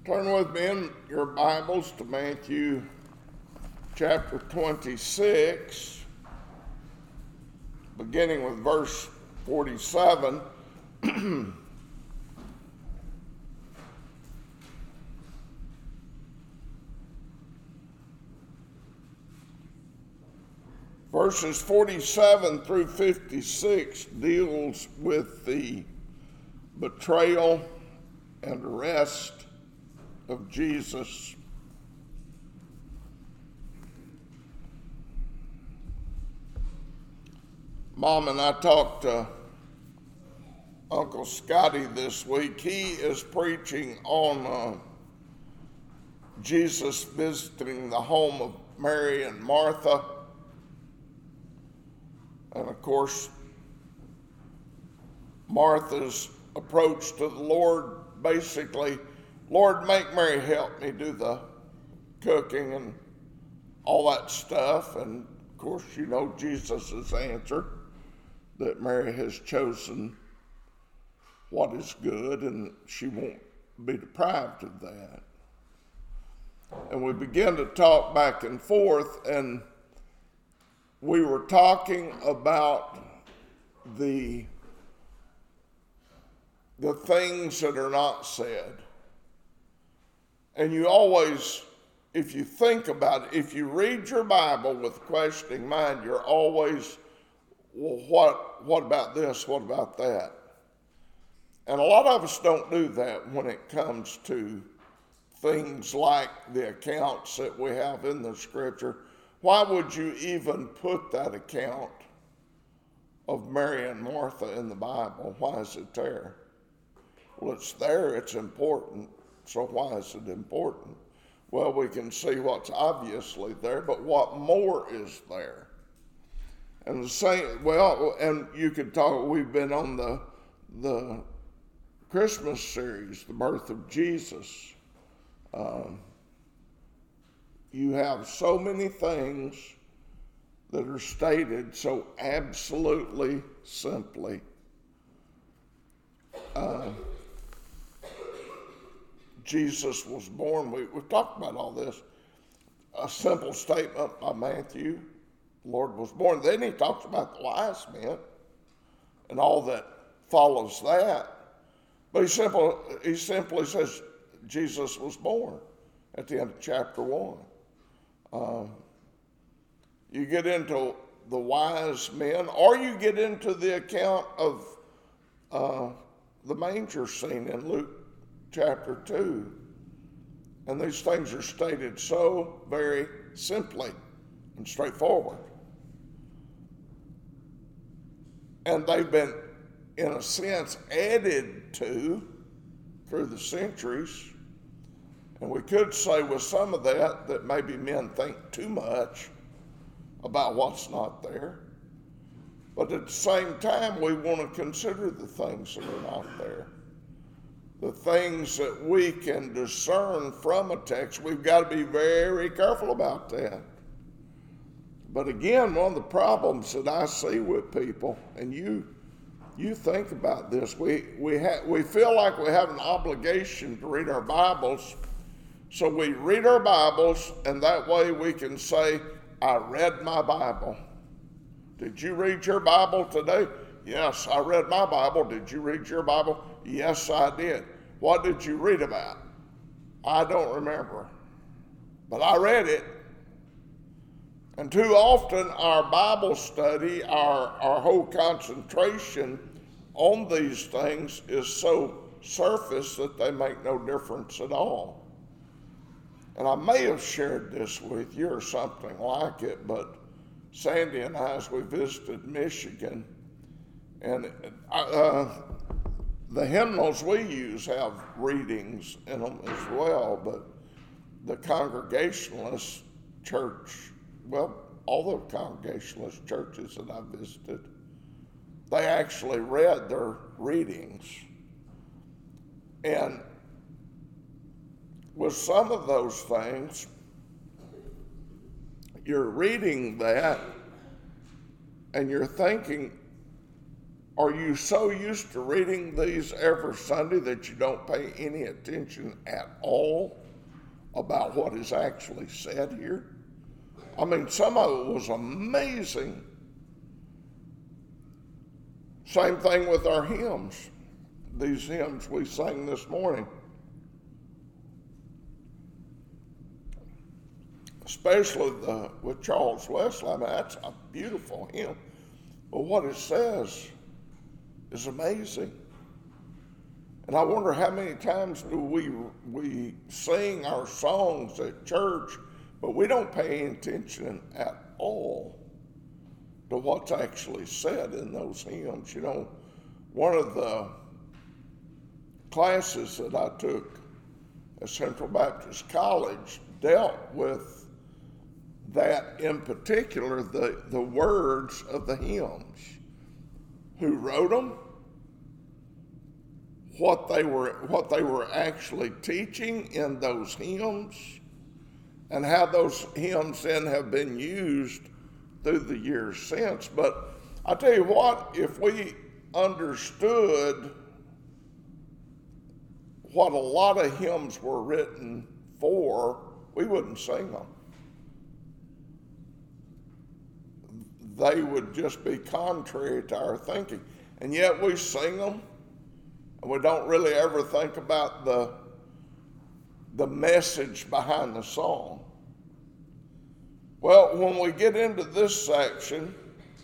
Turn with me in your Bibles to Matthew chapter 26, beginning with verse 47. Verses 47 through 56 deals with the betrayal and arrest of Jesus. Mom and I talked to Uncle Scotty this week. He is preaching on Jesus visiting the home of Mary and Martha. And of course, Martha's approach to the Lord, basically, Lord, make Mary help me do the cooking and all that stuff. And of course, you know Jesus' answer, that Mary has chosen what is good and she won't be deprived of that. And we began to talk back and forth, and we were talking about the things that are not said. And you always, if you think about it, if you read your Bible with a questioning mind, you're always, well, what about this? What about that? And a lot of us don't do that when it comes to things like the accounts that we have in the Scripture. Why would you even put that account of Mary and Martha in the Bible? Why is it there? Well, it's there, it's important. So why is it important? Well, we can see what's obviously there, but what more is there? And the same, well, and you could talk, we've been on the Christmas series, the birth of Jesus. You have so many things that are stated so absolutely simply. Jesus was born. We've talked about all this. A simple statement by Matthew, the Lord was born. Then he talks about the wise men and all that follows that. But he simply says Jesus was born at the end of chapter 1. You get into the wise men, or you get into the account of the manger scene in Luke chapter 2. And these things are stated so very simply and straightforward. And they've been, in a sense, added to through the centuries. And we could say with some of that maybe men think too much about what's not there. But at the same time, we want to consider the things that are not there. The things that we can discern from a text, we've got to be very careful about that. But again, one of the problems that I see with people, and you think about this, we feel like we have an obligation to read our Bibles. So we read our Bibles, and that way we can say, I read my Bible. Did you read your Bible today? Yes, I read my Bible. Did you read your Bible? Yes, I did. What did you read about? I don't remember, but I read it. And too often our Bible study, our whole concentration on these things is so surface that they make no difference at all. And I may have shared this with you or something like it, but Sandy and I, as we visited Michigan, and the hymnals we use have readings in them as well, but the Congregationalist church, well, all the Congregationalist churches that I visited, they actually read their readings. And with some of those things, you're reading that and you're thinking, Are you so used to reading these every Sunday that you don't pay any attention at all about what is actually said here? I mean, some of it was amazing. Same thing with our hymns. These hymns we sang this morning. Especially with Charles Wesley. I mean, that's a beautiful hymn. But what it says is amazing. And I wonder how many times do we sing our songs at church, but we don't pay any attention at all to what's actually said in those hymns. You know, one of the classes that I took at Central Baptist College dealt with that in particular, the words of the hymns. Who wrote them, what they were actually teaching in those hymns, and how those hymns then have been used through the years since. But I tell you what, if we understood what a lot of hymns were written for, we wouldn't sing them. They would just be contrary to our thinking. And yet we sing them, and we don't really ever think about the message behind the song. Well, when we get into this section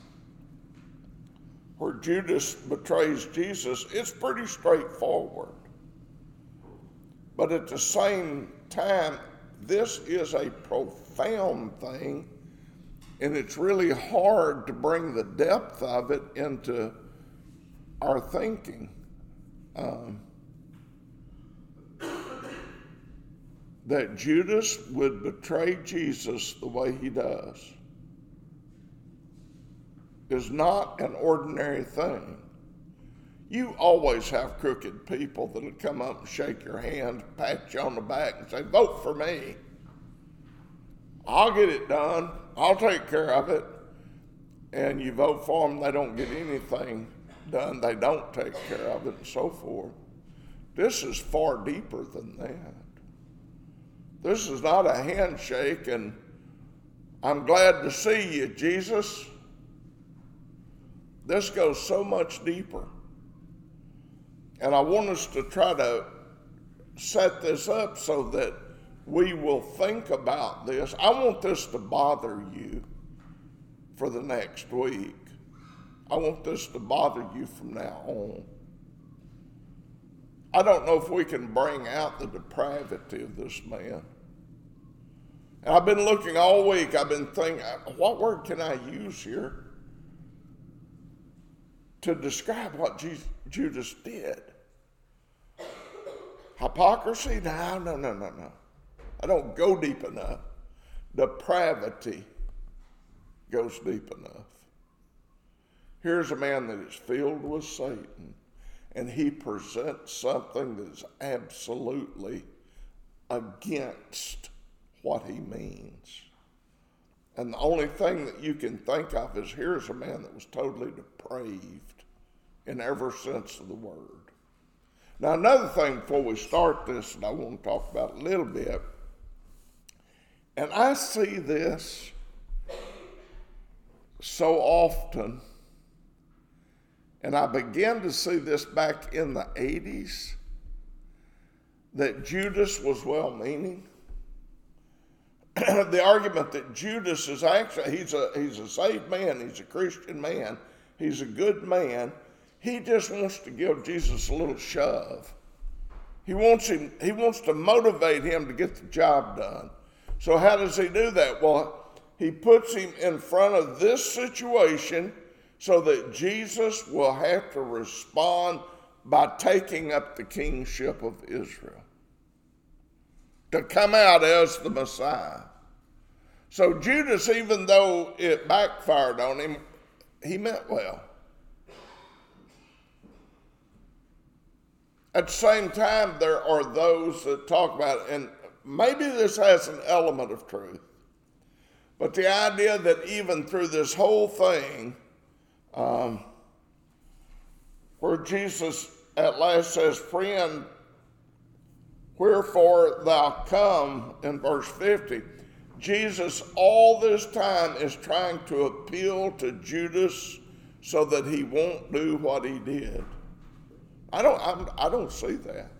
where Judas betrays Jesus, it's pretty straightforward. But at the same time, this is a profound thing. And it's really hard to bring the depth of it into our thinking. That Judas would betray Jesus the way he does is not an ordinary thing. You always have crooked people that'll come up and shake your hand, pat you on the back and say, vote for me. I'll get it done. I'll take care of it. And you vote for them, they don't get anything done. They don't take care of it and so forth. This is far deeper than that. This is not a handshake and I'm glad to see you, Jesus. This goes so much deeper. And I want us to try to set this up so that we will think about this. I want this to bother you for the next week. I want this to bother you from now on. I don't know if we can bring out the depravity of this man. And I've been looking all week. I've been thinking, what word can I use here to describe what Judas did? Hypocrisy? No. I don't go deep enough. Depravity goes deep enough. Here's a man that is filled with Satan, and he presents something that is absolutely against what he means. And the only thing that you can think of is here's a man that was totally depraved in every sense of the word. Now, another thing before we start this, and I want to talk about a little bit, and I see this so often, and I began to see this back in the 80s, that Judas was well-meaning. The argument that Judas is actually, he's a saved man, he's a Christian man, he's a good man. He just wants to give Jesus a little shove. He wants to motivate him to get the job done. So how does he do that? Well, he puts him in front of this situation so that Jesus will have to respond by taking up the kingship of Israel, to come out as the Messiah. So Judas, even though it backfired on him, he meant well. At the same time, there are those that talk about it, and maybe this has an element of truth, but the idea that even through this whole thing, where Jesus at last says, "Friend, wherefore thou come," in verse 50, Jesus all this time is trying to appeal to Judas so that he won't do what he did. I don't see that.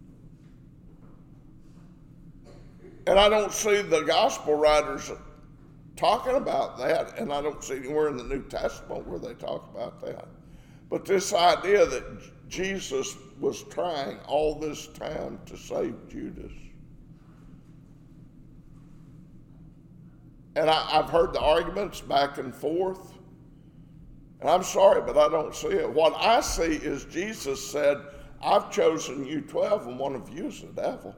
And I don't see the gospel writers talking about that, and I don't see anywhere in the New Testament where they talk about that. But this idea that Jesus was trying all this time to save Judas. And I've heard the arguments back and forth, and I'm sorry, but I don't see it. What I see is Jesus said, "I've chosen you 12, and one of you is the devil."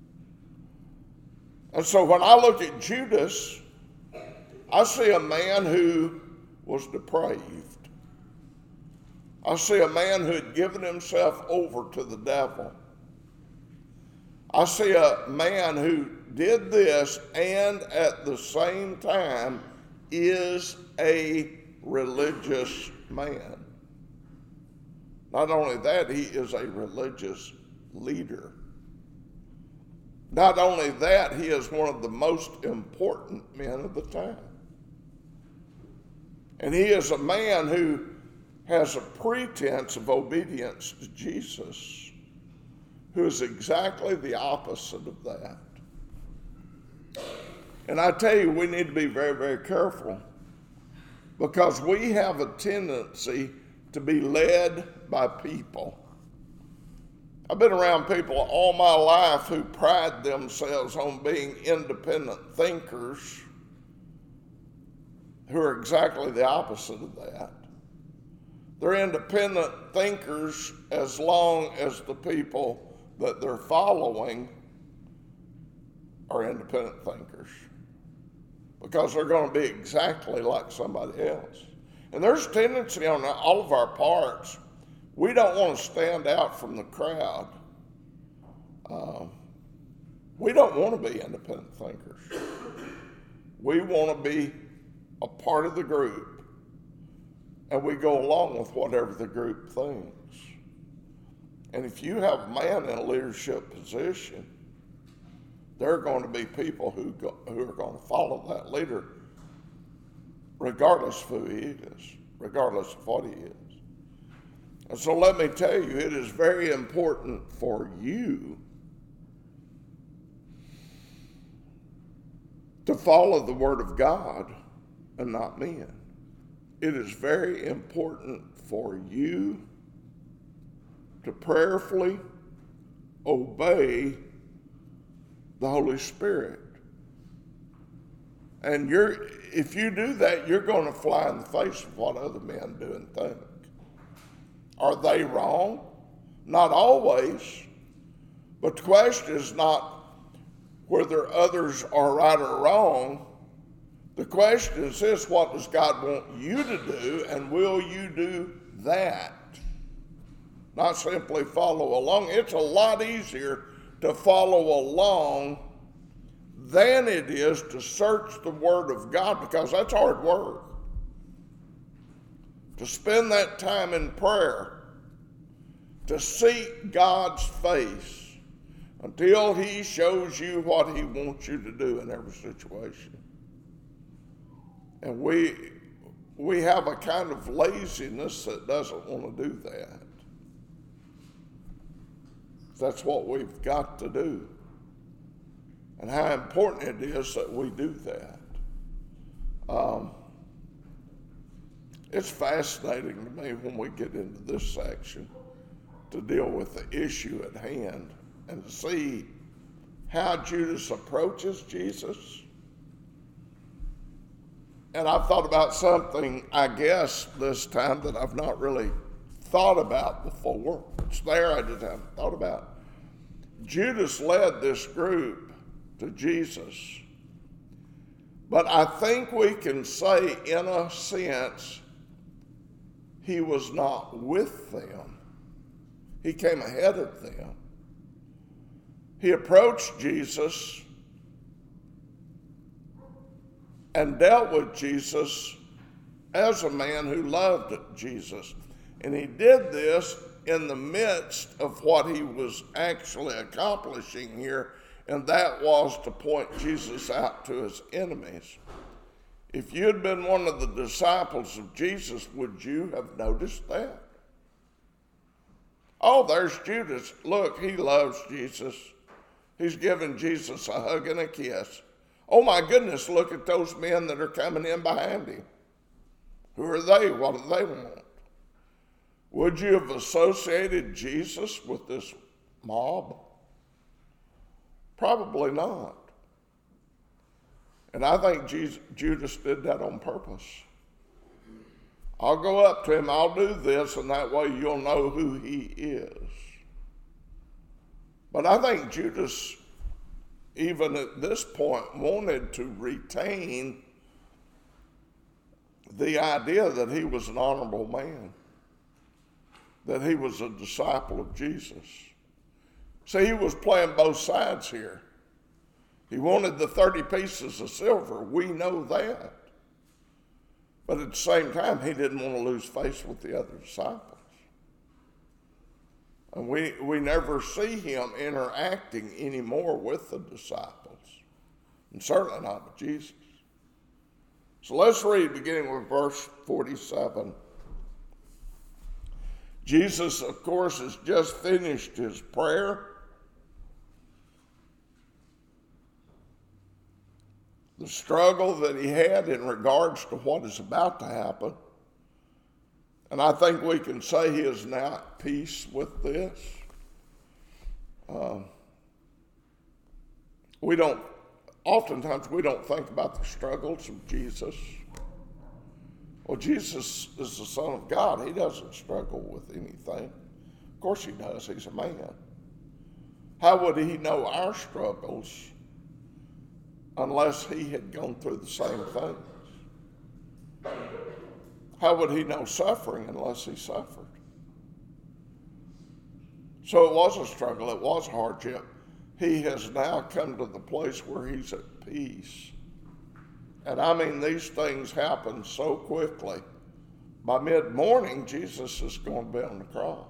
And so when I look at Judas, I see a man who was depraved. I see a man who had given himself over to the devil. I see a man who did this and at the same time is a religious man. Not only that, he is a religious leader. Not only that, he is one of the most important men of the time. And he is a man who has a pretense of obedience to Jesus, who is exactly the opposite of that. And I tell you, we need to be very, very careful, because we have a tendency to be led by people. I've been around people all my life who pride themselves on being independent thinkers, who are exactly the opposite of that. They're independent thinkers as long as the people that they're following are independent thinkers, because they're going to be exactly like somebody else. And there's a tendency on all of our parts. We don't want to stand out from the crowd. We don't want to be independent thinkers. We want to be a part of the group, and we go along with whatever the group thinks. And if you have a man in a leadership position, there are going to be people who are going to follow that leader, regardless of who he is, regardless of what he is. And so let me tell you, it is very important for you to follow the Word of God and not men. It is very important for you to prayerfully obey the Holy Spirit. And if you do that, you're going to fly in the face of what other men do and think. Are they wrong? Not always. But the question is not whether others are right or wrong. The question is this: what does God want you to do, and will you do that? Not simply follow along. It's a lot easier to follow along than it is to search the Word of God, because that's hard work. To spend that time in prayer, to seek God's face until He shows you what He wants you to do in every situation. And we have a kind of laziness that doesn't want to do that. That's what we've got to do. And how important it is that we do that. It's fascinating to me when we get into this section to deal with the issue at hand and to see how Judas approaches Jesus. And I've thought about something, I guess, this time that I've not really thought about before. It's there, I just haven't thought about. Judas led this group to Jesus. But I think we can say, in a sense, he was not with them. He came ahead of them. He approached Jesus and dealt with Jesus as a man who loved Jesus. And he did this in the midst of what he was actually accomplishing here, and that was to point Jesus out to his enemies. If you had been one of the disciples of Jesus, would you have noticed that? Oh, there's Judas. Look, he loves Jesus. He's giving Jesus a hug and a kiss. Oh my goodness, look at those men that are coming in behind him. Who are they? What do they want? Would you have associated Jesus with this mob? Probably not. And I think Judas did that on purpose. I'll go up to him, I'll do this, and that way you'll know who he is. But I think Judas, even at this point, wanted to retain the idea that he was an honorable man, that he was a disciple of Jesus. See, he was playing both sides here. He wanted the 30 pieces of silver. We know that. But at the same time, he didn't want to lose face with the other disciples. And we never see him interacting anymore with the disciples, and certainly not with Jesus. So let's read beginning with verse 47. Jesus, of course, has just finished his prayer. The struggle that he had in regards to what is about to happen. And I think we can say he is now at peace with this. Oftentimes we don't think about the struggles of Jesus. Well, Jesus is the Son of God. He doesn't struggle with anything. Of course he does. He's a man. How would he know our struggles unless he had gone through the same things? How would he know suffering unless he suffered? So it was a struggle. It was hardship. He has now come to the place where he's at peace. And I mean, these things happen so quickly. By mid-morning, Jesus is going to be on the cross.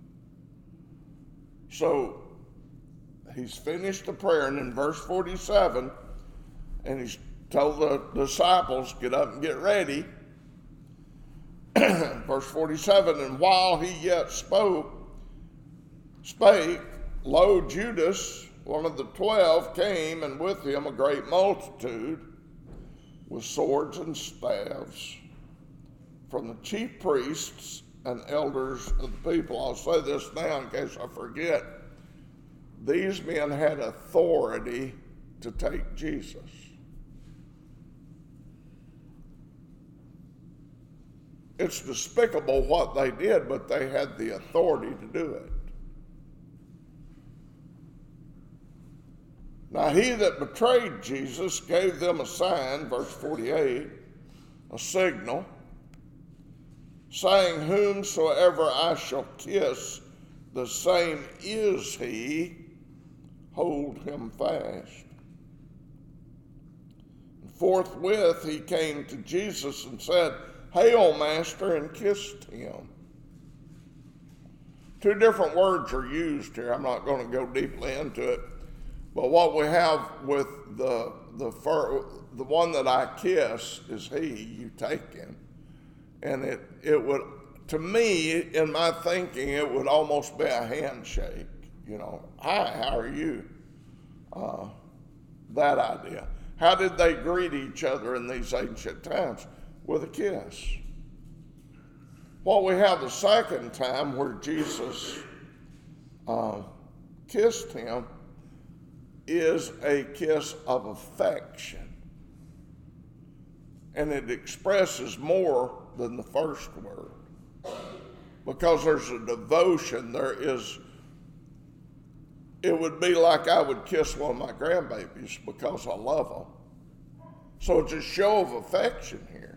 So he's finished the prayer, and in verse 47, and he's told the disciples, get up and get ready. Verse 47, and while he yet spake, lo, Judas, one of the 12, came, and with him a great multitude with swords and staves from the chief priests and elders of the people. I'll say this now in case I forget. These men had authority to take Jesus. It's despicable what they did, but they had the authority to do it. Now he that betrayed Jesus gave them a sign, verse 48, a signal, saying, whomsoever I shall kiss, the same is he, hold him fast. And forthwith he came to Jesus and said, Hail, Master, and kissed him. Two different words are used here. I'm not going to go deeply into it. But what we have with the one that I kiss is he, you take him. And it would, to me, in my thinking, it would almost be a handshake. You know, hi, how are you? That idea. How did they greet each other in these ancient times? With a kiss. What we have the second time where Jesus kissed him is a kiss of affection. And it expresses more than the first word. Because there's a devotion, it would be like I would kiss one of my grandbabies because I love them. So it's a show of affection here.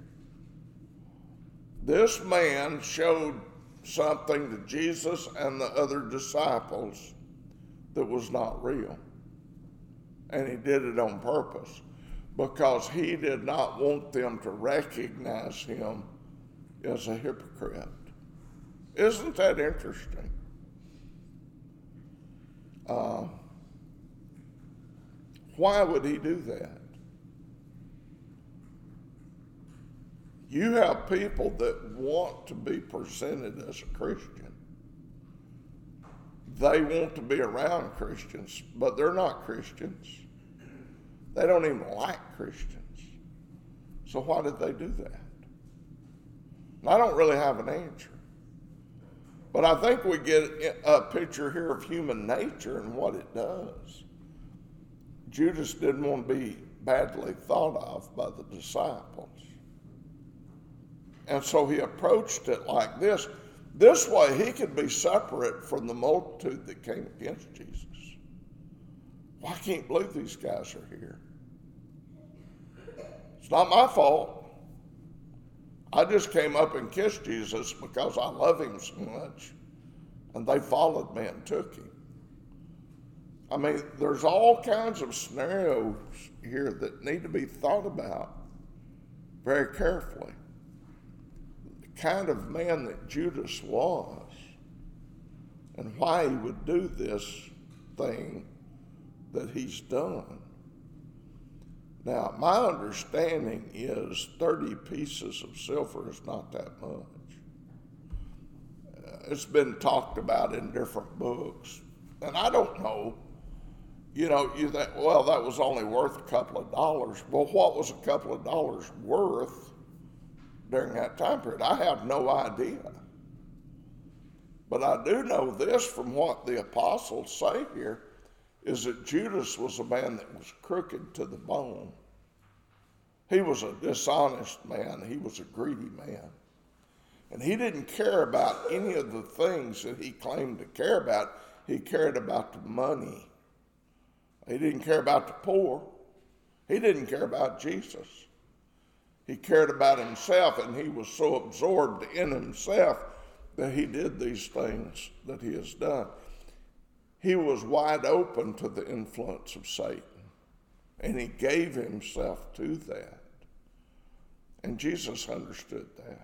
This man showed something to Jesus and the other disciples that was not real. And he did it on purpose because he did not want them to recognize him as a hypocrite. Isn't that interesting? Why would he do that? You have people that want to be presented as a Christian. They want to be around Christians, but they're not Christians. They don't even like Christians. So why did they do that? And I don't really have an answer. But I think we get a picture here of human nature and what it does. Judas didn't want to be badly thought of by the disciples. And so he approached it like this. This way he could be separate from the multitude that came against Jesus. Well, I can't believe these guys are here. It's not my fault. I just came up and kissed Jesus because I love him so much. And they followed me and took him. I mean, there's all kinds of scenarios here that need to be thought about very carefully. The kind of man that Judas was and why he would do this thing that he's done. Now, my understanding is 30 pieces of silver is not that much. It's been talked about in different books. And I don't know, you think, well, that was only worth a couple of dollars. Well, what was a couple of dollars worth during that time period? I have no idea. But I do know this from what the apostles say here, is that Judas was a man that was crooked to the bone. He was a dishonest man. He was a greedy man. And he didn't care about any of the things that he claimed to care about. He cared about the money. He didn't care about the poor. He didn't care about Jesus. He cared about himself, and he was so absorbed in himself that he did these things that he has done. He was wide open to the influence of Satan, and he gave himself to that. And Jesus understood that.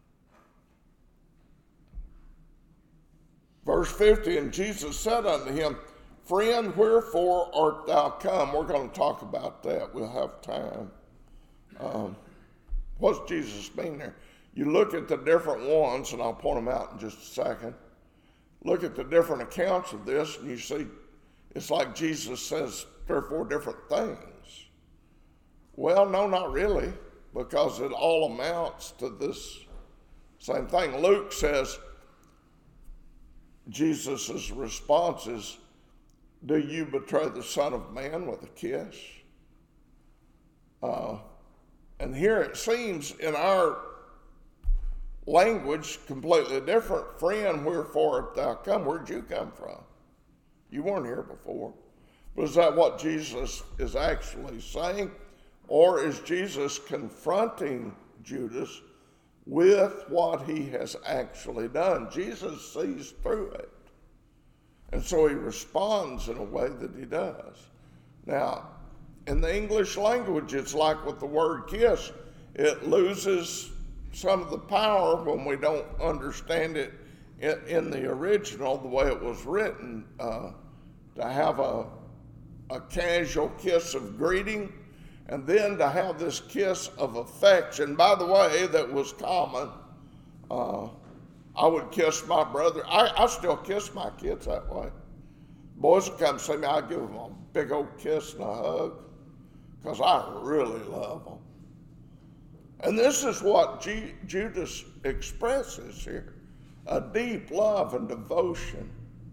Verse 50, and Jesus said unto him, Friend, wherefore art thou come? We're going to talk about that. We'll have time. What's Jesus mean there? You look at the different ones, and I'll point them out in just a second. Look at the different accounts of this, and you see it's like Jesus says 3 or 4 different things. Well, no, not really, because it all amounts to this same thing. Luke says Jesus' response is, do you betray the Son of Man with a kiss? And here it seems in our language completely different. Friend, wherefore art thou come? Where'd you come from? You weren't here before. But is that what Jesus is actually saying? Or is Jesus confronting Judas with what he has actually done? Jesus sees through it. And so he responds in a way that he does. Now, in the English language, it's like with the word kiss. It loses some of the power when we don't understand it in the original, the way it was written, to have a casual kiss of greeting, and then to have this kiss of affection. By the way, that was common. I would kiss my brother. I still kiss my kids that way. Boys would come see me, I'd give them a big old kiss and a hug, because I really love them. And this is what Judas expresses here, a deep love and devotion.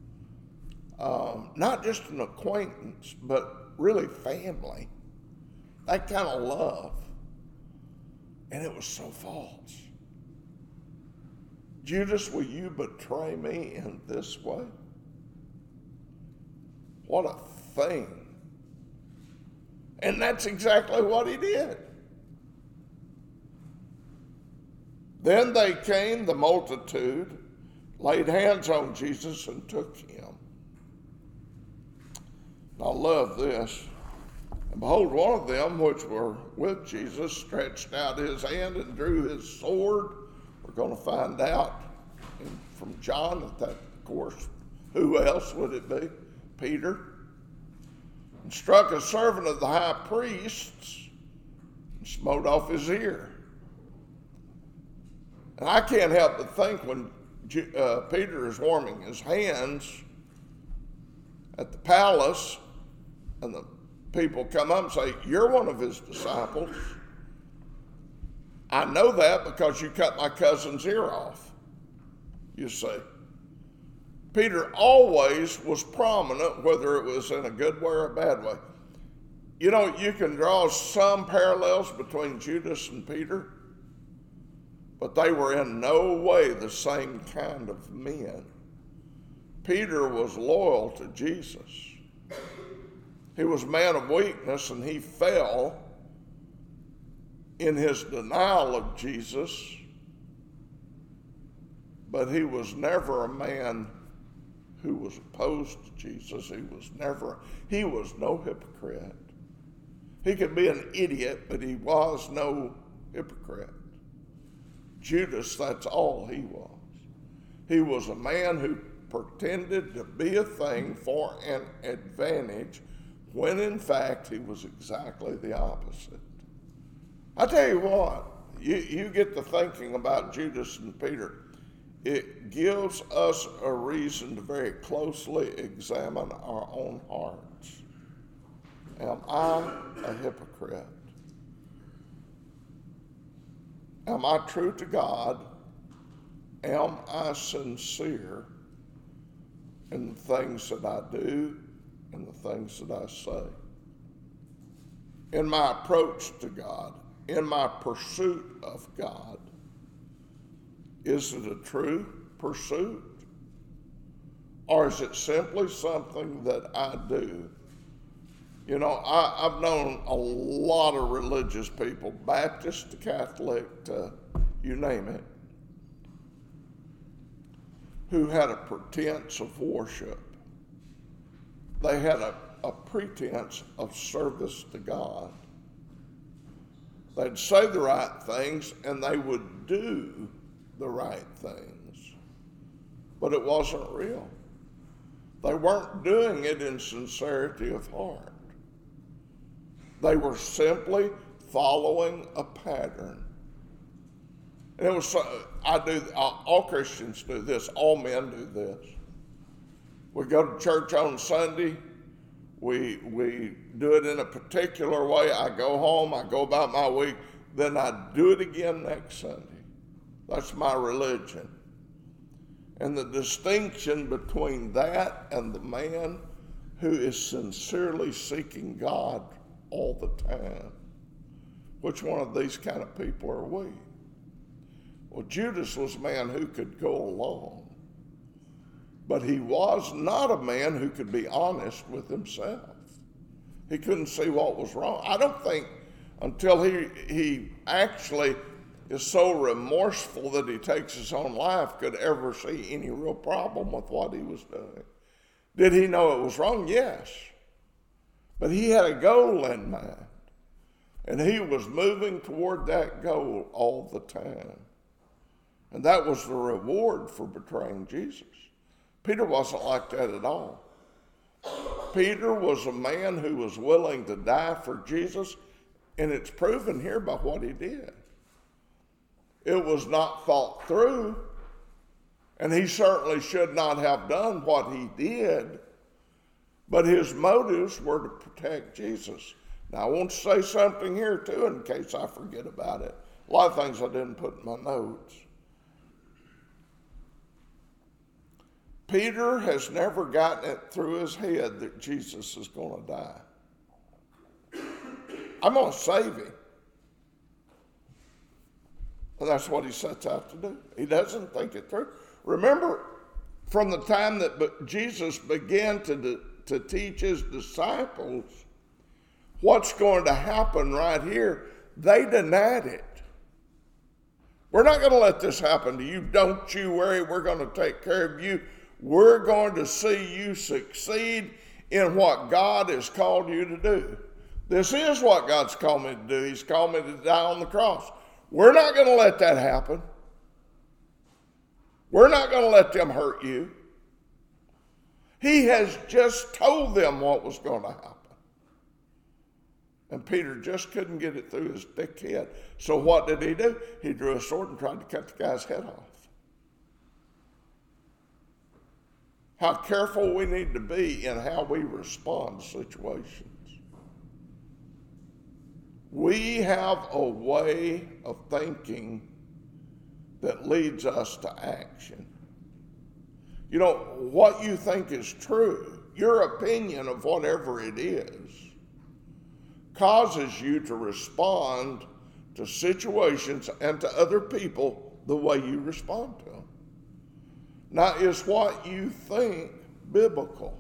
Not just an acquaintance, but really family. That kind of love. And it was so false. Judas, will you betray me in this way? What a thing. And that's exactly what he did. Then they came, the multitude, laid hands on Jesus and took him. I love this. And behold, one of them which were with Jesus stretched out his hand and drew his sword. We're going to find out And from John, at that, of course, who else would it be? Peter. And struck a servant of the high priest's and smote off his ear. And I can't help but think when Peter is warming his hands at the palace and the people come up and say, "You're one of his disciples. I know that because you cut my cousin's ear off," you see. Peter always was prominent, whether it was in a good way or a bad way. You know, you can draw some parallels between Judas and Peter, but they were in no way the same kind of men. Peter was loyal to Jesus. He was a man of weakness, and he fell in his denial of Jesus, but he was never a man who was opposed to Jesus. He was no hypocrite. He could be an idiot, but he was no hypocrite. Judas, that's all he was. He was a man who pretended to be a thing for an advantage when in fact he was exactly the opposite. I tell you what, you get to thinking about Judas and Peter, it gives us a reason to very closely examine our own hearts. Am I a hypocrite? Am I true to God? Am I sincere in the things that I do and the things that I say? In my approach to God, in my pursuit of God, is it a true pursuit? Or is it simply something that I do? You know, I've known a lot of religious people, Baptist to Catholic to you name it, who had a pretense of worship. They had a pretense of service to God. They'd say the right things and they would do the right things, but it wasn't real. They weren't doing it in sincerity of heart. They were simply following a pattern. And it was, all Christians do this, all men do this. We go to church on Sunday, we do it in a particular way. I go home, I go about my week, then I do it again next Sunday. That's my religion. And the distinction between that and the man who is sincerely seeking God all the time, which one of these kind of people are we? Well, Judas was a man who could go along, but he was not a man who could be honest with himself. He couldn't see what was wrong. I don't think until he actually is so remorseful that he takes his own life could ever see any real problem with what he was doing. Did he know it was wrong? Yes. But he had a goal in mind, and he was moving toward that goal all the time. And that was the reward for betraying Jesus. Peter wasn't like that at all. Peter was a man who was willing to die for Jesus, and it's proven here by what he did. It was not thought through, and he certainly should not have done what he did, but his motives were to protect Jesus. Now, I want to say something here, too, in case I forget about it. A lot of things I didn't put in my notes. Peter has never gotten it through his head that Jesus is going to die. I'm going to save him. And that's what he sets out to do. He doesn't think it through. Remember, from the time that Jesus began to teach his disciples what's going to happen right here, they denied it. We're not going to let this happen to you. Don't you worry. We're going to take care of you. We're going to see you succeed in what God has called you to do. This is what God's called me to do. He's called me to die on the cross. We're not going to let that happen. We're not going to let them hurt you. He has just told them what was going to happen. And Peter just couldn't get it through his thick head. So what did he do? He drew a sword and tried to cut the guy's head off. How careful we need to be in how we respond to situations. We have a way of thinking that leads us to action. You know, what you think is true, your opinion of whatever it is, causes you to respond to situations and to other people the way you respond to them. Now, is what you think biblical?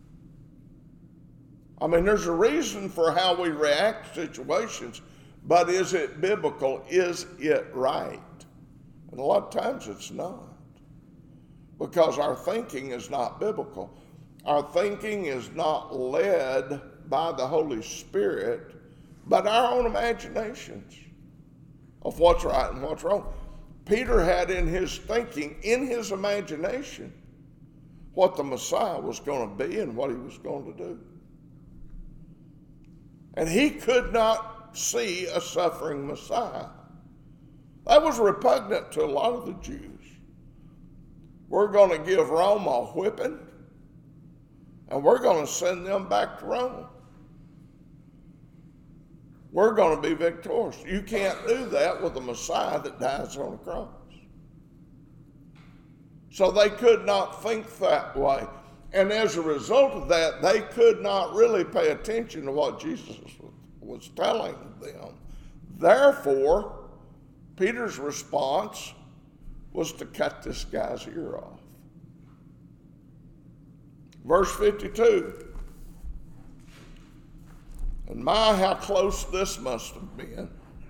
I mean, there's a reason for how we react to situations, but is it biblical? Is it right? And a lot of times it's not, because our thinking is not biblical. Our thinking is not led by the Holy Spirit, but our own imaginations of what's right and what's wrong. Peter had in his thinking, in his imagination, what the Messiah was going to be and what he was going to do. And he could not see a suffering Messiah. That was repugnant to a lot of the Jews. We're going to give Rome a whipping, and we're going to send them back to Rome. We're going to be victorious. You can't do that with a Messiah that dies on a cross. So they could not think that way. And as a result of that, they could not really pay attention to what Jesus was telling them. Therefore, Peter's response was to cut this guy's ear off. Verse 52. And my, how close this must have been.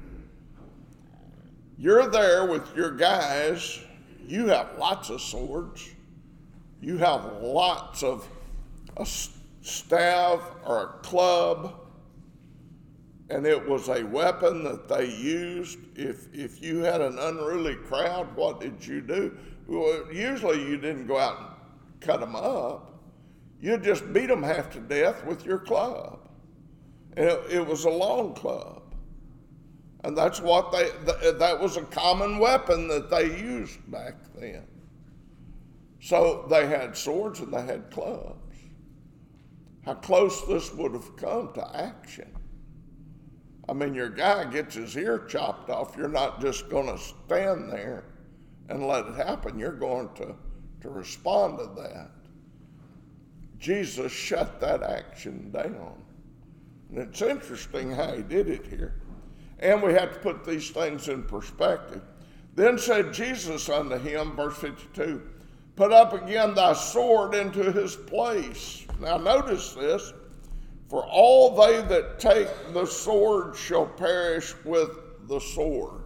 You're there with your guys. You have lots of swords. You have lots of a staff or a club. And it was a weapon that they used. If you had an unruly crowd, what did you do? Well, usually you didn't go out and cut them up. You just beat them half to death with your club. It was a long club. And that's what that was a common weapon that they used back then. So they had swords and they had clubs. How close this would have come to action. I mean, your guy gets his ear chopped off. You're not just going to stand there and let it happen. You're going to respond to that. Jesus shut that action down. And it's interesting how he did it here. And we have to put these things in perspective. Then said Jesus unto him, verse 52, put up again thy sword into his place. Now notice this. For all they that take the sword shall perish with the sword.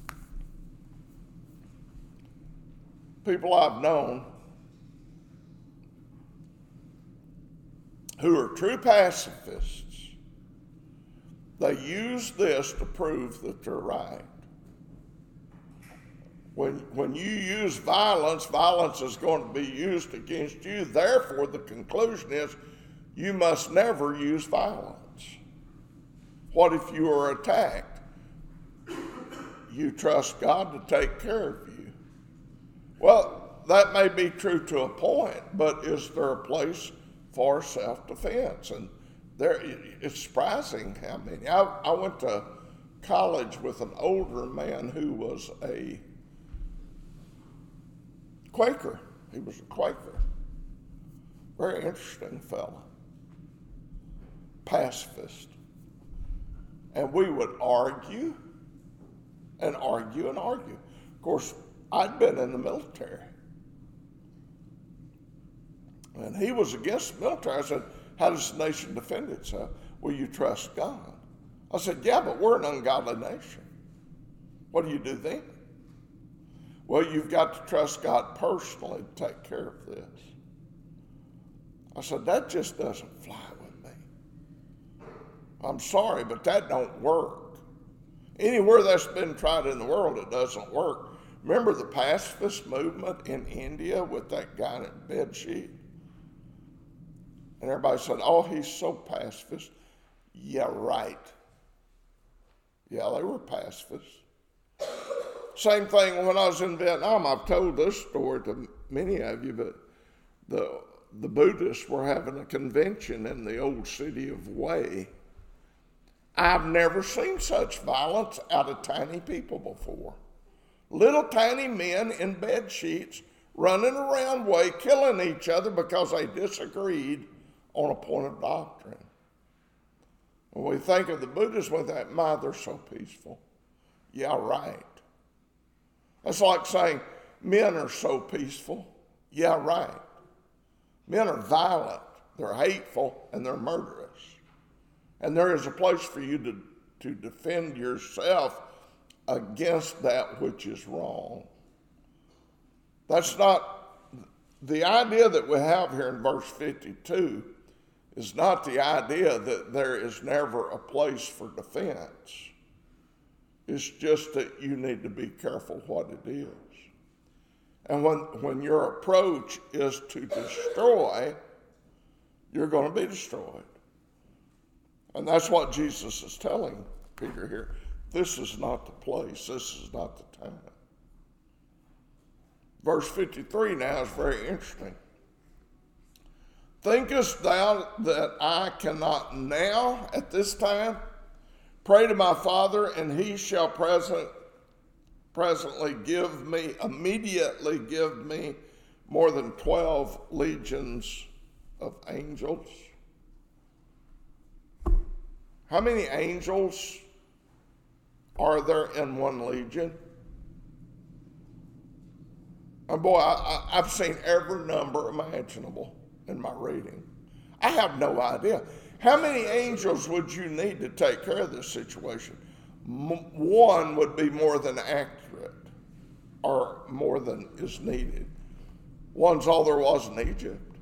People I've known who are true pacifists, they use this to prove that they're right. When you use violence, violence is going to be used against you. Therefore, the conclusion is you must never use violence. What if you are attacked? You trust God to take care of you. Well, that may be true to a point, but is there a place for self-defense? And it's surprising how many. I went to college with an older man who was a Quaker. He was a Quaker. Very interesting fellow. Pacifist. And we would argue and argue and argue. Of course, I'd been in the military. And he was against the military. I said, how does the nation defend itself? Will you trust God? I said, yeah, but we're an ungodly nation. What do you do then? Well, you've got to trust God personally to take care of this. I said, that just doesn't fly with me. I'm sorry, but that don't work. Anywhere that's been tried in the world, it doesn't work. Remember the pacifist movement in India with that guy in a bed sheet? And everybody said, oh, he's so pacifist. Yeah, right. Yeah, they were pacifists. Same thing when I was in Vietnam. I've told this story to many of you, but the Buddhists were having a convention in the old city of Hue. I've never seen such violence out of tiny people before. Little tiny men in bed sheets running around Hue, killing each other because they disagreed on a point of doctrine. When we think of the Buddhists, we think, my, they're so peaceful. Yeah, right. That's like saying men are so peaceful. Yeah, right. Men are violent, they're hateful, and they're murderous. And there is a place for you to defend yourself against that which is wrong. That's not, the idea that we have here in verse 52 is not the idea that there is never a place for defense. It's just that you need to be careful what it is. And when your approach is to destroy, you're going to be destroyed. And that's what Jesus is telling Peter here. This is not the place. This is not the time. Verse 53 now is very interesting. Thinkest thou that I cannot now, at this time, pray to my Father, and he shall immediately give me more than 12 legions of angels? How many angels are there in one legion? And boy, I've seen every number imaginable in my reading. I have no idea. How many angels would you need to take care of this situation? One would be more than accurate, or more than is needed. One's all there was in Egypt.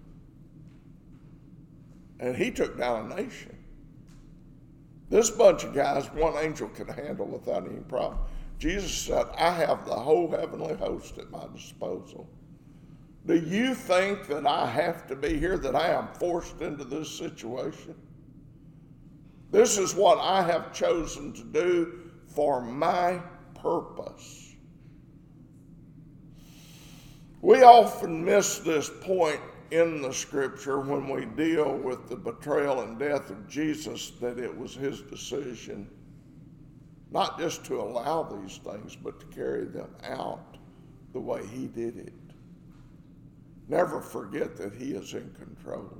And he took down a nation. This bunch of guys, one angel could handle without any problem. Jesus said, I have the whole heavenly host at my disposal. Do you think that I have to be here, that I am forced into this situation? This is what I have chosen to do for my purpose. We often miss this point in the scripture when we deal with the betrayal and death of Jesus, that it was his decision not just to allow these things, but to carry them out the way he did it. Never forget that he is in control.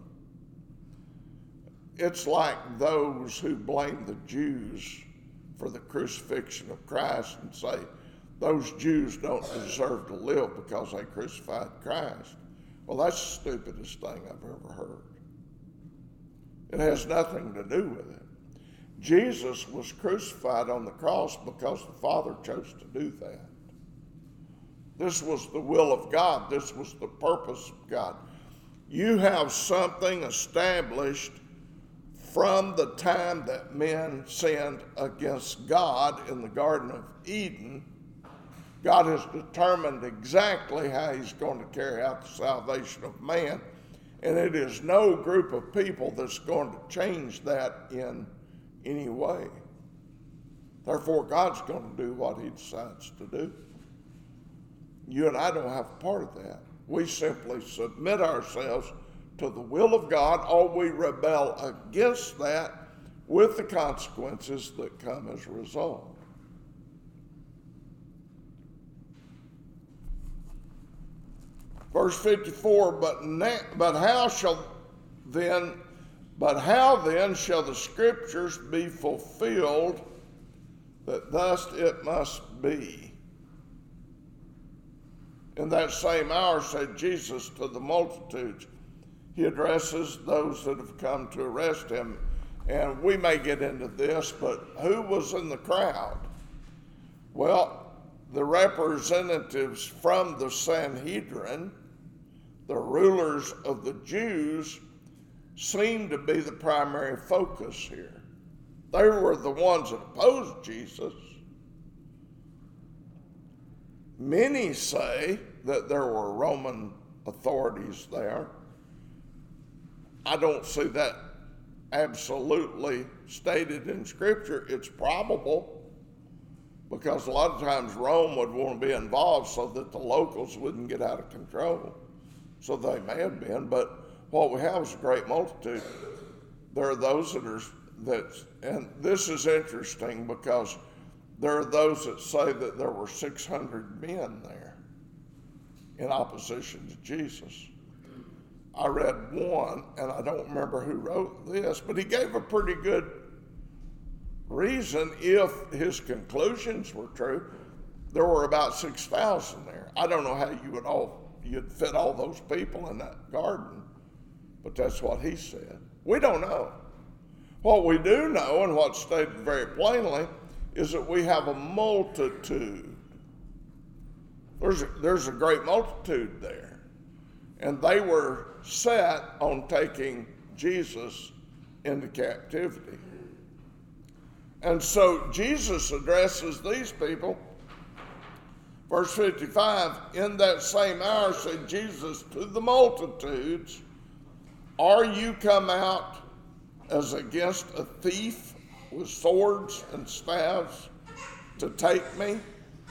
It's like those who blame the Jews for the crucifixion of Christ and say, those Jews don't deserve to live because they crucified Christ. Well, that's the stupidest thing I've ever heard. It has nothing to do with it. Jesus was crucified on the cross because the Father chose to do that. This was the will of God. This was the purpose of God. You have something established from the time that men sinned against God in the Garden of Eden. God has determined exactly how he's going to carry out the salvation of man. And it is no group of people that's going to change that in any way. Therefore, God's going to do what he decides to do. You and I don't have a part of that. We simply submit ourselves to the will of God, or we rebel against that with the consequences that come as a result. Verse 54, but how then shall the scriptures be fulfilled that thus it must be? In that same hour said Jesus to the multitudes. He addresses those that have come to arrest him. And we may get into this, but who was in the crowd? Well, the representatives from the Sanhedrin, the rulers of the Jews, seemed to be the primary focus here. They were the ones that opposed Jesus. Many say that there were Roman authorities there. I don't see that absolutely stated in Scripture. It's probable, because a lot of times Rome would want to be involved so that the locals wouldn't get out of control. So they may have been, but what we have is a great multitude. There are those and this is interesting because there are those that say that there were 600 men there in opposition to Jesus. I read one, and I don't remember who wrote this, but he gave a pretty good reason. If his conclusions were true, there were about 6,000 there. I don't know how you'd fit all those people in that garden, but that's what he said. We don't know. What we do know, and what's stated very plainly, is that we have a multitude. There's a great multitude there. And they were set on taking Jesus into captivity. And so Jesus addresses these people. Verse 55, in that same hour said Jesus to the multitudes, are you come out as against a thief with swords and staves to take me?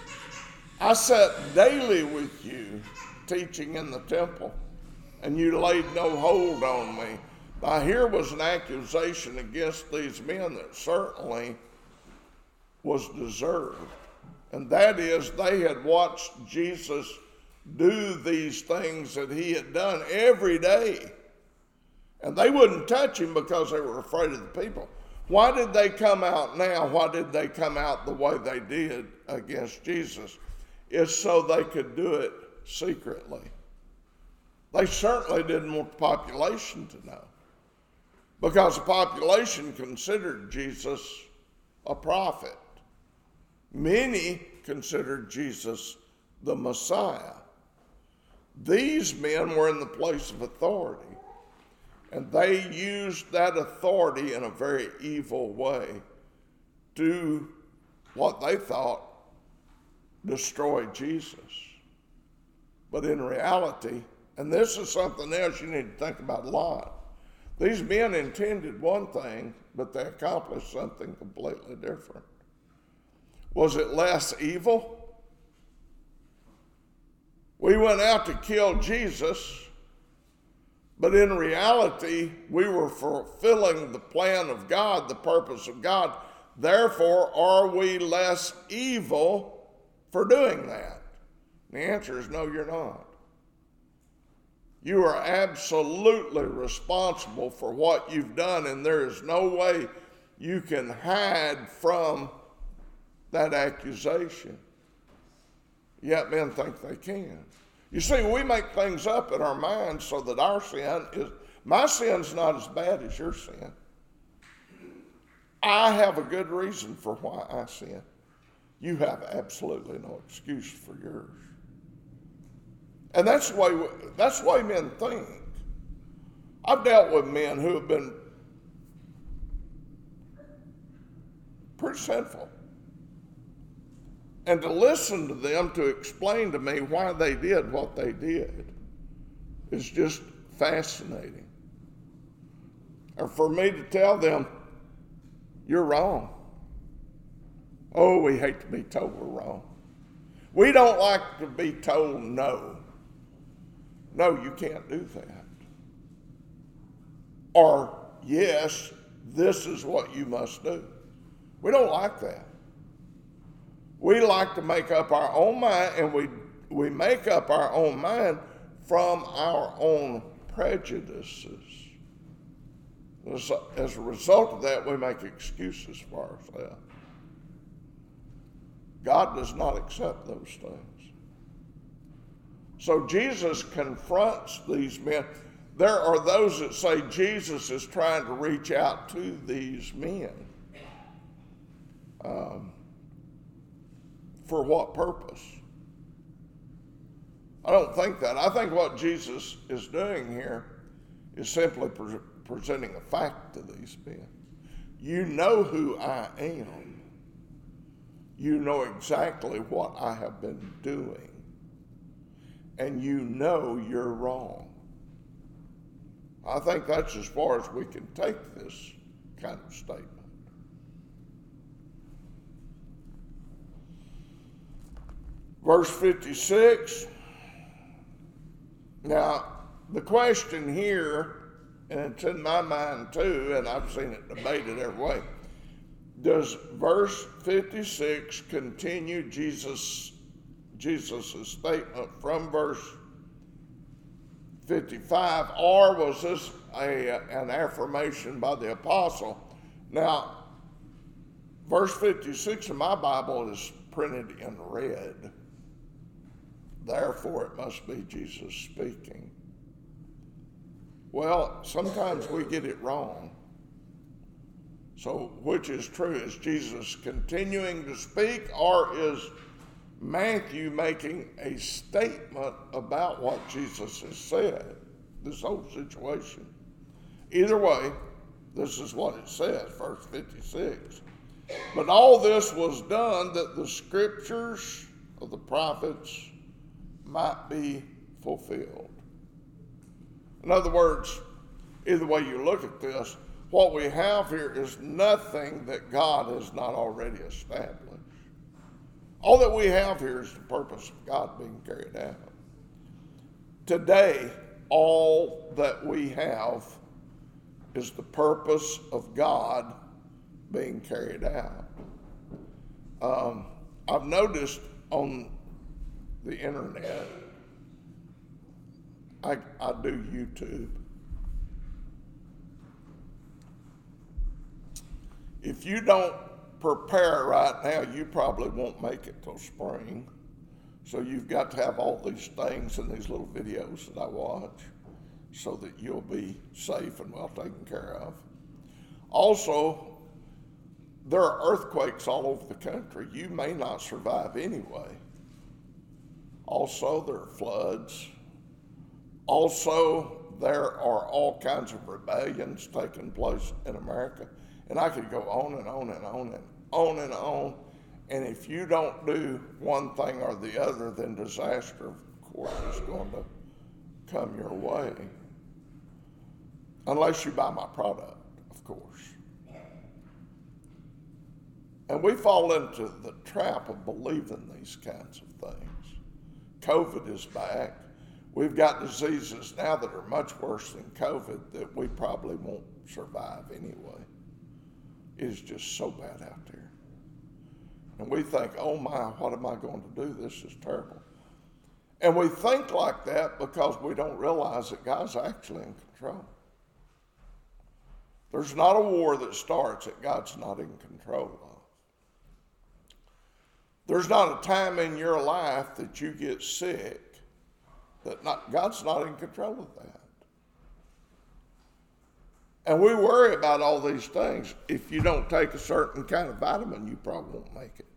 I sat daily with you teaching in the temple, and you laid no hold on me. Now here was an accusation against these men that certainly was deserved. And that is, they had watched Jesus do these things that he had done every day. And they wouldn't touch him because they were afraid of the people. Why did they come out now? Why did they come out the way they did against Jesus? It's so they could do it secretly. They certainly didn't want the population to know, because the population considered Jesus a prophet. Many considered Jesus the Messiah. These men were in the place of authority, and they used that authority in a very evil way to what they thought destroy Jesus. But in reality, and this is something else you need to think about a lot, these men intended one thing, but they accomplished something completely different. Was it less evil? We went out to kill Jesus, but in reality, we were fulfilling the plan of God, the purpose of God. Therefore, are we less evil for doing that? The answer is no, you're not. You are absolutely responsible for what you've done, and there is no way you can hide from that accusation. Yet men think they can. You see, we make things up in our minds so that our sin is, my sin's not as bad as your sin. I have a good reason for why I sin. You have absolutely no excuse for yours. And that's the way men think. I've dealt with men who have been pretty sinful. And to listen to them to explain to me why they did what they did is just fascinating. Or for me to tell them, you're wrong. Oh, we hate to be told we're wrong. We don't like to be told no. No, you can't do that. Or, yes, this is what you must do. We don't like that. We like to make up our own mind, and we make up our own mind from our own prejudices. As a result of that, we make excuses for ourselves. God does not accept those things. So Jesus confronts these men. There are those that say Jesus is trying to reach out to these men. For what purpose? I don't think that. I think what Jesus is doing here is simply presenting a fact to these men. You know who I am. You know exactly what I have been doing, and you know you're wrong. I think that's as far as we can take this kind of statement. Verse 56. Now, the question here, and it's in my mind too, and I've seen it debated every way, does verse 56 continue Jesus' statement from verse 55, or was this an affirmation by the apostle? Now, verse 56 in my Bible is printed in red. Therefore, it must be Jesus speaking. Well, sometimes we get it wrong. So, which is true? Is Jesus continuing to speak, or is Matthew making a statement about what Jesus has said? This whole situation. Either way, this is what it says, verse 56. But all this was done that the scriptures of the prophets might be fulfilled. In other words, either way you look at this, what we have here is nothing that God has not already established. All that we have here is the purpose of God being carried out. Today, all that we have is the purpose of God being carried out. I've noticed on the internet, I do YouTube. If you don't prepare right now, you probably won't make it till spring. So you've got to have all these things and these little videos that I watch so that you'll be safe and well taken care of. Also, there are earthquakes all over the country. You may not survive anyway. Also, there are floods. Also, there are all kinds of rebellions taking place in America. And I could go on and on and on and on and on. And if you don't do one thing or the other, then disaster, of course, is going to come your way. Unless you buy my product, of course. And we fall into the trap of believing these kinds of things. COVID is back. We've got diseases now that are much worse than COVID that we probably won't survive anyway. It is just so bad out there. And we think, oh my, what am I going to do? This is terrible. And we think like that because we don't realize that God's actually in control. There's not a war that starts that God's not in control of. There's not a time in your life that you get sick that God's not in control of that. And we worry about all these things. If you don't take a certain kind of vitamin, you probably won't make it.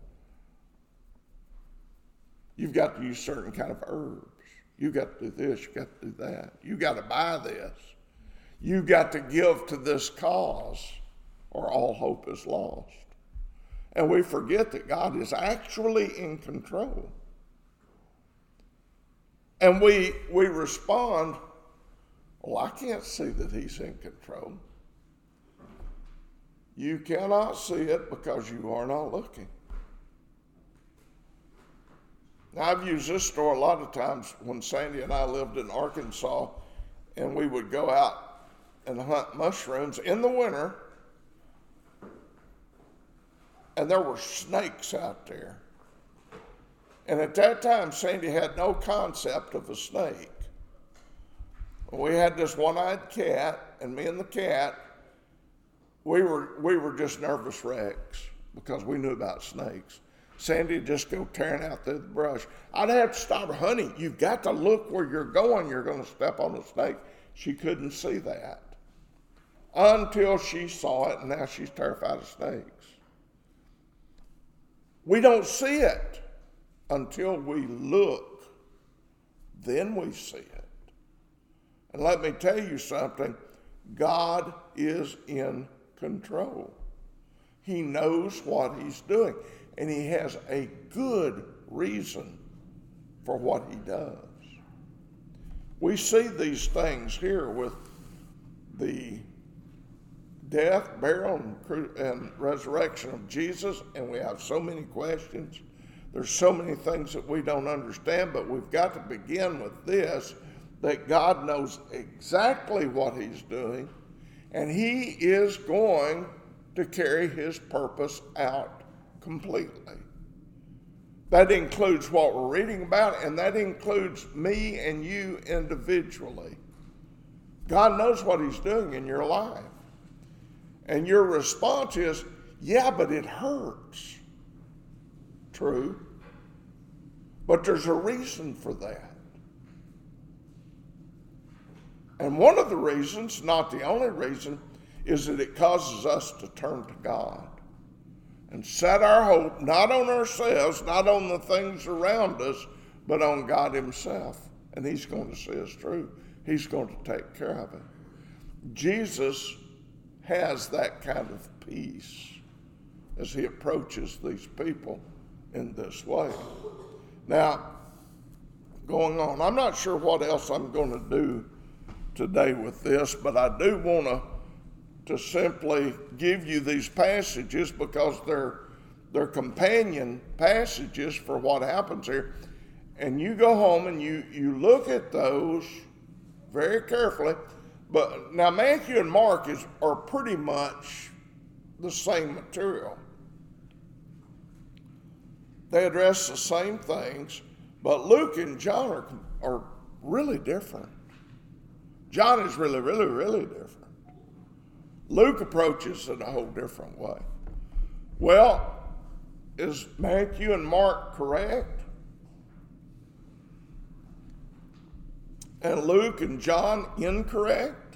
You've got to use certain kind of herbs. You've got to do this, you've got to do that. You've got to buy this. You've got to give to this cause or all hope is lost. And we forget that God is actually in control. And we respond, well, I can't see that he's in control. You cannot see it because you are not looking. Now, I've used this story a lot of times when Sandy and I lived in Arkansas, and we would go out and hunt mushrooms in the winter, and there were snakes out there. And at that time, Sandy had no concept of a snake. We had this one-eyed cat, and me and the cat, we were just nervous wrecks because we knew about snakes. Sandy would just go tearing out through the brush. I'd have to stop her, honey, you've got to look where you're going. You're going to step on a snake. She couldn't see that until she saw it, and now she's terrified of snakes. We don't see it until we look. Then we see it. And let me tell you something, God is in control. He knows what he's doing. and he has a good reason for what he does. We see these things here with the death, burial, and resurrection of Jesus, and we have so many questions. There's so many things that we don't understand, but we've got to begin with this, that God knows exactly what he's doing, and he is going to carry his purpose out completely. That includes what we're reading about, and that includes me and you individually. God knows what he's doing in your life. And your response is, yeah, but it hurts. True. But there's a reason for that. And one of the reasons, not the only reason, is that it causes us to turn to God and set our hope not on ourselves, not on the things around us, but on God himself. And he's going to see us through. He's going to take care of it. Jesus has that kind of peace as he approaches these people in this way. Now, going on, I'm not sure what else I'm going to do today with this, but I do want to simply give you these passages because they're companion passages for what happens here. And you go home and you look at those very carefully. But now Matthew and Mark are pretty much the same material. They address the same things, but Luke and John are really different. John is really, really, really different. Luke approaches it in a whole different way. Well, is Matthew and Mark correct? And Luke and John incorrect?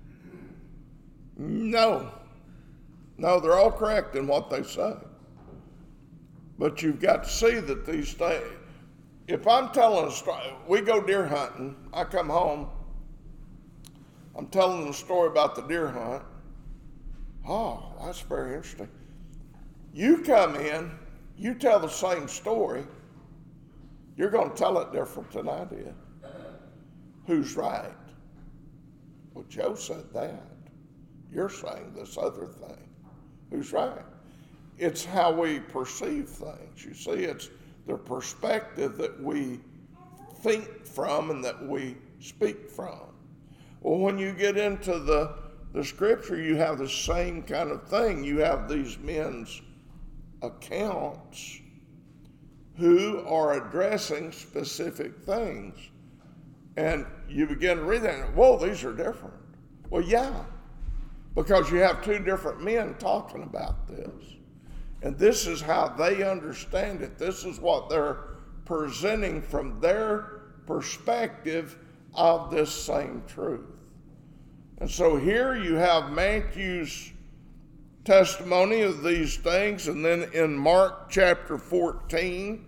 No. No, they're all correct in what they say. But you've got to see that these things, if I'm telling a story, we go deer hunting, I come home, I'm telling a story about the deer hunt. Oh, that's very interesting. You come in, you tell the same story, you're going to tell it different than I did. Who's right? Well, Joe said that. You're saying this other thing. Who's right? It's how we perceive things. You see, it's the perspective that we think from and that we speak from. Well, when you get into the scripture, you have the same kind of thing. You have these men's accounts who are addressing specific things. And you begin to read that, and whoa, these are different. Well, yeah, because you have two different men talking about this. And this is how they understand it. This is what they're presenting from their perspective of this same truth. And so here you have Matthew's testimony of these things, and then in Mark chapter 14,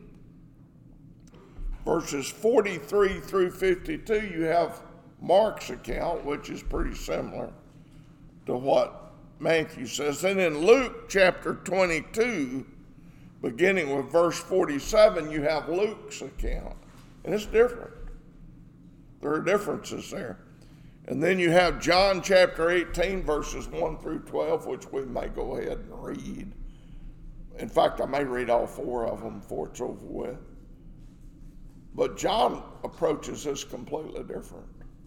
verses 43 through 52, you have Mark's account, which is pretty similar to what Matthew says. And in Luke chapter 22, beginning with verse 47, you have Luke's account. And it's different. There are differences there. And then you have John chapter 18, verses 1 through 12, which we may go ahead and read. In fact, I may read all four of them before it's over with. But John approaches this completely different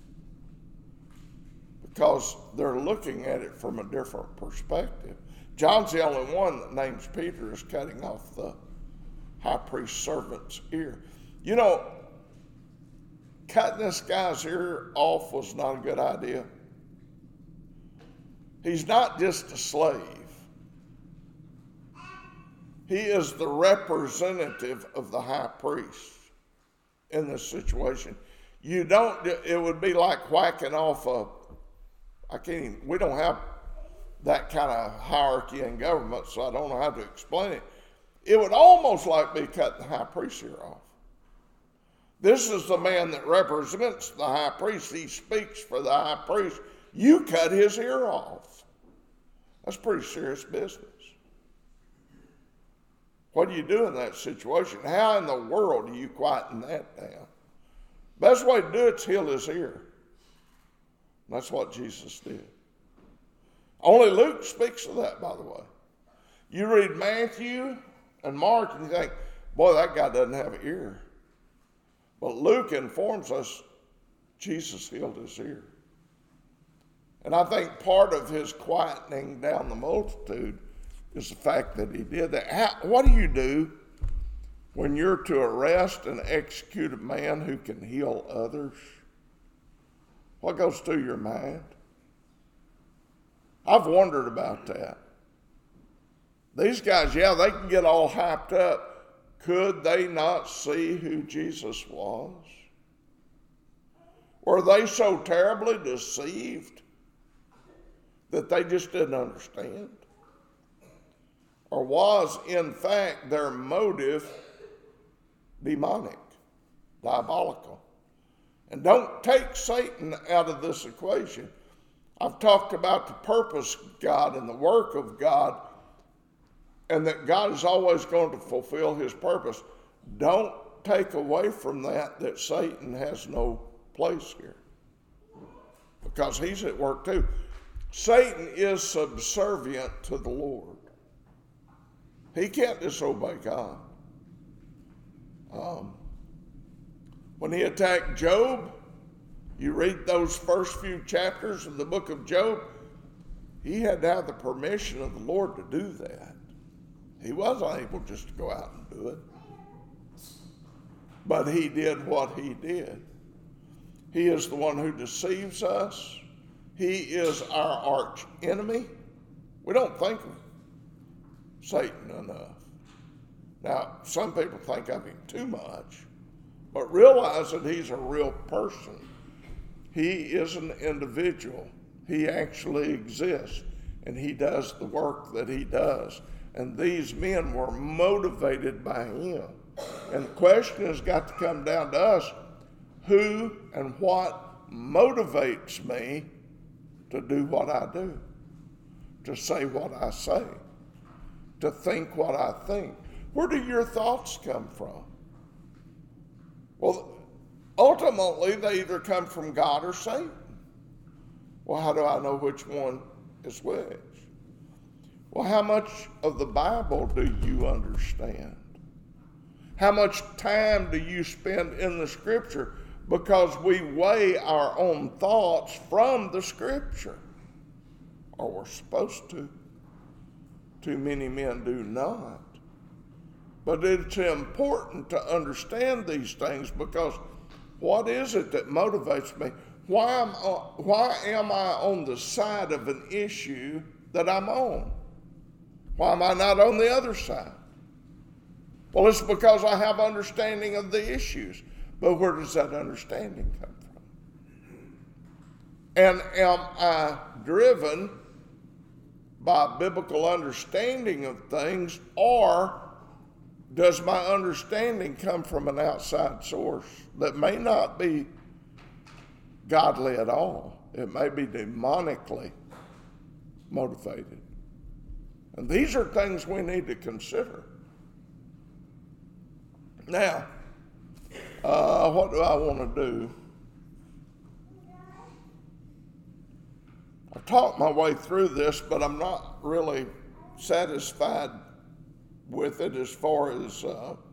because they're looking at it from a different perspective. John's the only one that names Peter as cutting off the high priest's servant's ear. You know, cutting this guy's ear off was not a good idea. He's not just a slave. He is the representative of the high priest in this situation. It would be like whacking off we don't have that kind of hierarchy in government, so I don't know how to explain it. It would almost like be cutting the high priest's ear off. This is the man that represents the high priest. He speaks for the high priest. You cut his ear off. That's pretty serious business. What do you do in that situation? How in the world do you quieten that down? Best way to do it is heal his ear. That's what Jesus did. Only Luke speaks of that, by the way. You read Matthew and Mark and you think, boy, that guy doesn't have an ear. But Luke informs us Jesus healed his ear. And I think part of his quietening down the multitude is the fact that he did that. What do you do when you're to arrest and execute a man who can heal others? What goes through your mind? I've wondered about that. These guys, yeah, they can get all hyped up. Could they not see who Jesus was? Were they so terribly deceived that they just didn't understand? Or was, in fact, their motive demonic, diabolical? And don't take Satan out of this equation. I've talked about the purpose of God and the work of God, and that God is always going to fulfill his purpose. Don't take away from that Satan has no place here, because he's at work too. Satan is subservient to the Lord. He can't disobey God. When he attacked Job, you read those first few chapters of the book of Job, he had to have the permission of the Lord to do that. He wasn't able just to go out and do it. But he did what he did. He is the one who deceives us. He is our arch enemy. We don't think of Satan enough. Now, some people think of him too much, but realize that he's a real person. He is an individual. He actually exists, and he does the work that he does. And these men were motivated by him. And the question has got to come down to us: who and what motivates me to do what I do, to say what I say, to think what I think? Where do your thoughts come from? Well, ultimately, they either come from God or Satan. Well, how do I know which one is which? Well, how much of the Bible do you understand? How much time do you spend in the Scripture? Because we weigh our own thoughts from the Scripture. Or we're supposed to. Too many men do not. But it's important to understand these things, because what is it that motivates me? Why am I on the side of an issue that I'm on? Why am I not on the other side? Well, it's because I have understanding of the issues. But where does that understanding come from? And am I driven by biblical understanding of things, or does my understanding come from an outside source that may not be godly at all? It may be demonically motivated. And these are things we need to consider. Now, what do I want to do? I've talked my way through this, but I'm not really satisfied with it as far as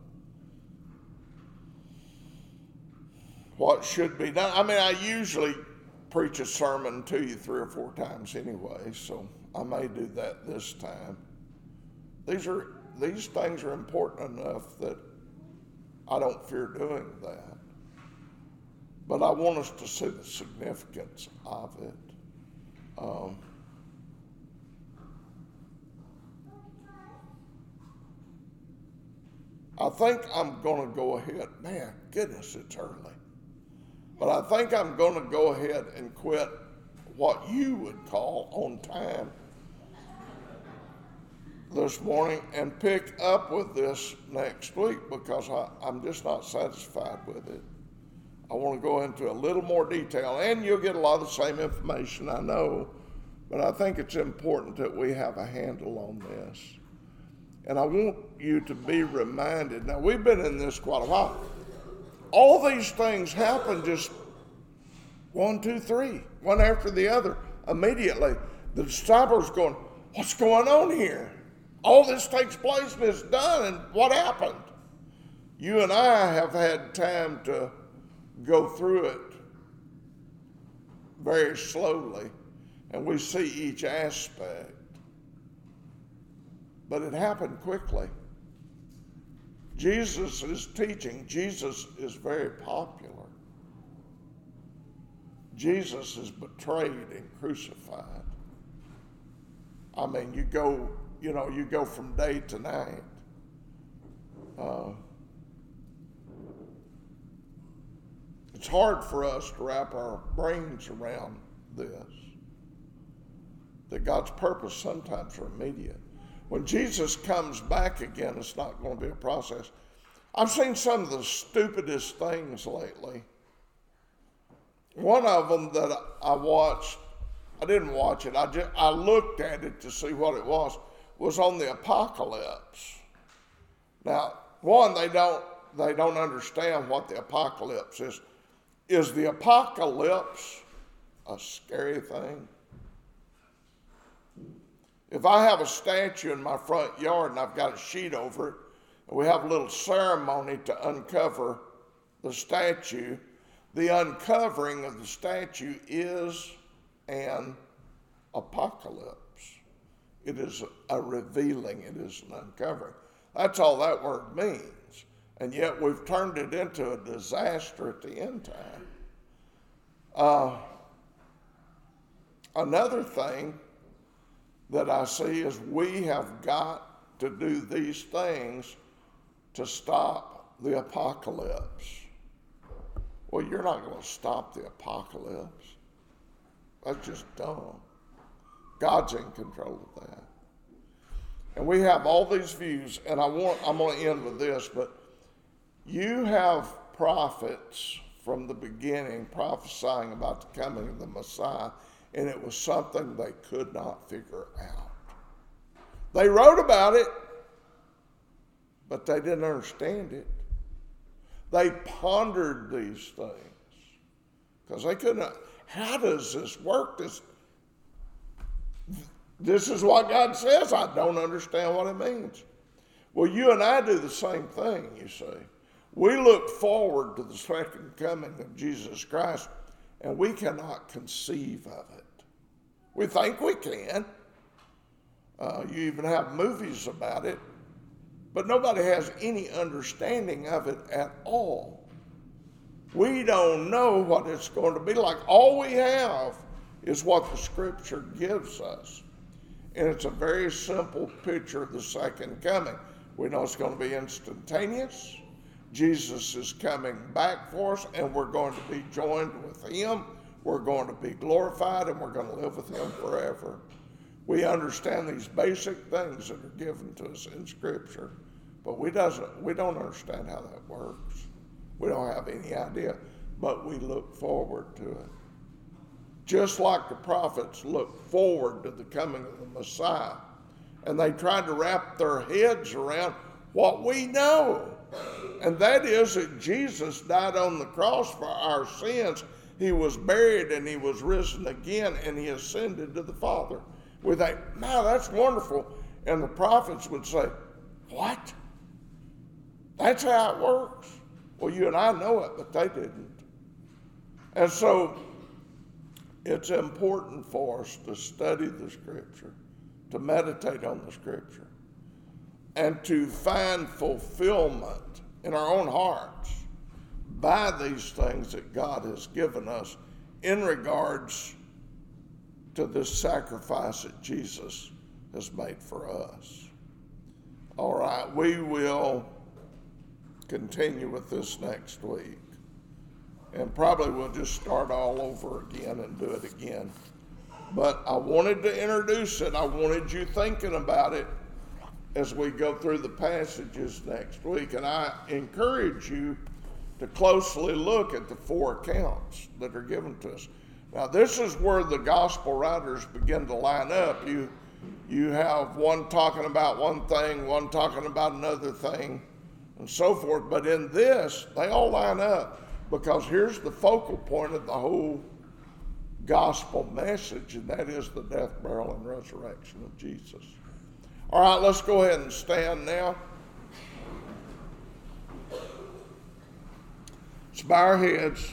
what should be done. I mean, I usually preach a sermon to you 3 or 4 times anyway, so I may do that this time. These things are important enough that I don't fear doing that. But I want us to see the significance of it. I think I'm going to go ahead. Man, goodness, it's early. But I think I'm going to go ahead and quit what you would call on time this morning and pick up with this next week, because I'm just not satisfied with it. I want to go into a little more detail, and you'll get a lot of the same information, I know, but I think it's important that we have a handle on this. And I want you to be reminded. Now, we've been in this quite a while. All these things happen just 1, 2, 3, one after the other, immediately. The disciples going, what's going on here? All this takes place and it's done, and what happened? You and I have had time to go through it very slowly, and we see each aspect. But it happened quickly. Jesus is teaching. Jesus is very popular. Jesus is betrayed and crucified. I mean, you go from day to night. It's hard for us to wrap our brains around this. That God's purpose sometimes are immediate. When Jesus comes back again, it's not going to be a process. I've seen some of the stupidest things lately. One of them that I watched, I didn't watch it, I looked at it to see what it was on the apocalypse. Now, one, they don't understand what the apocalypse is. Is the apocalypse a scary thing? If I have a statue in my front yard and I've got a sheet over it, and we have a little ceremony to uncover the statue, the uncovering of the statue is an apocalypse. It is a revealing. It is an uncovering. That's all that word means. And yet we've turned it into a disaster at the end time. Another thing that I see is we have got to do these things to stop the apocalypse. Well, you're not going to stop the apocalypse. That's just dumb. God's in control of that. And we have all these views, and I'm going to end with this, but you have prophets from the beginning prophesying about the coming of the Messiah, and it was something they could not figure out. They wrote about it, but they didn't understand it. They pondered these things because they couldn't. How does this work? This is what God says. I don't understand what it means. Well, you and I do the same thing, you see. We look forward to the second coming of Jesus Christ, and we cannot conceive of it. We think we can. You even have movies about it, but nobody has any understanding of it at all. We don't know what it's going to be like. All we have is what the Scripture gives us. And it's a very simple picture of the second coming. We know it's going to be instantaneous. Jesus is coming back for us, and we're going to be joined with Him. We're going to be glorified, and we're going to live with Him forever. We understand these basic things that are given to us in Scripture, but we don't understand how that works. We don't have any idea, but we look forward to it. Just like the prophets looked forward to the coming of the Messiah, and they tried to wrap their heads around what we know, and that is that Jesus died on the cross for our sins. He was buried and He was risen again, and He ascended to the Father. We think, no, that's wonderful. And the prophets would say, what? That's how it works? Well, you and I know it, but they didn't. And so it's important for us to study the Scripture, to meditate on the Scripture, and to find fulfillment in our own hearts by these things that God has given us in regards to this sacrifice that Jesus has made for us. All right, we will continue with this next week. And probably we'll just start all over again and do it again. But I wanted to introduce it. I wanted you thinking about it as we go through the passages next week. And I encourage you to closely look at the 4 accounts that are given to us. Now, this is where the gospel writers begin to line up. you have one talking about one thing, one talking about another thing, and so forth. But in this, they all line up, because here's the focal point of the whole gospel message, and that is the death, burial, and resurrection of Jesus. All right, let's go ahead and stand now. Let's bow our heads.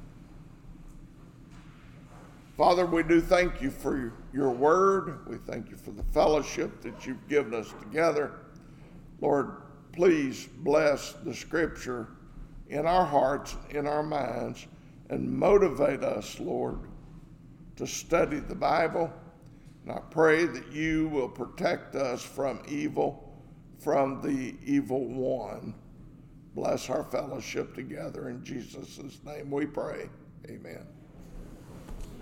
Father, we do thank you for your word. We thank you for the fellowship that you've given us together. Lord, please bless the scripture in our hearts, in our minds, and motivate us, Lord, to study the Bible. And I pray that you will protect us from evil, from the evil one. Bless our fellowship together. In Jesus' name we pray. Amen.